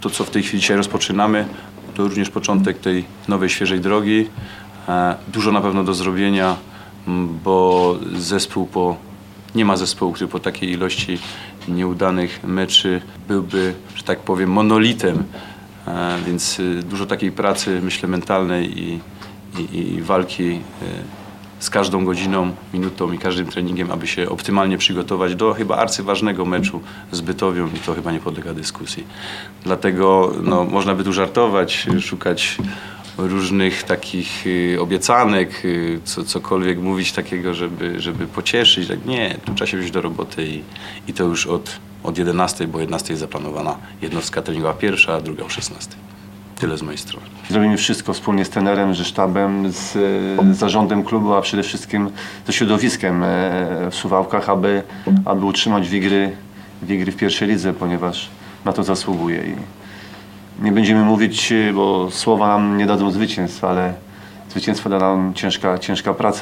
To, co w tej chwili dzisiaj rozpoczynamy, to również początek tej nowej, świeżej drogi. Dużo na pewno do zrobienia, bo nie ma zespołu, który po takiej ilości nieudanych meczy byłby, że tak powiem, monolitem. Więc dużo takiej pracy, myślę, mentalnej i walki z każdą godziną, minutą i każdym treningiem, aby się optymalnie przygotować do chyba arcyważnego meczu z Bytowią i to chyba nie podlega dyskusji. Dlatego można by tu żartować, szukać różnych takich obiecanek, cokolwiek mówić takiego, żeby pocieszyć. Tak nie, tu trzeba się wziąć do roboty i to już od 11, bo 11 jest zaplanowana jednostka treningowa pierwsza, a druga o 16. Tyle z mojej strony. Zrobimy wszystko wspólnie z trenerem, ze sztabem, z zarządem klubu, a przede wszystkim ze środowiskiem w Suwałkach, aby utrzymać wigry w pierwszej lidze, ponieważ na to zasługuje. I nie będziemy mówić, bo słowa nam nie dadzą zwycięstw, ale zwycięstwo da nam ciężka praca.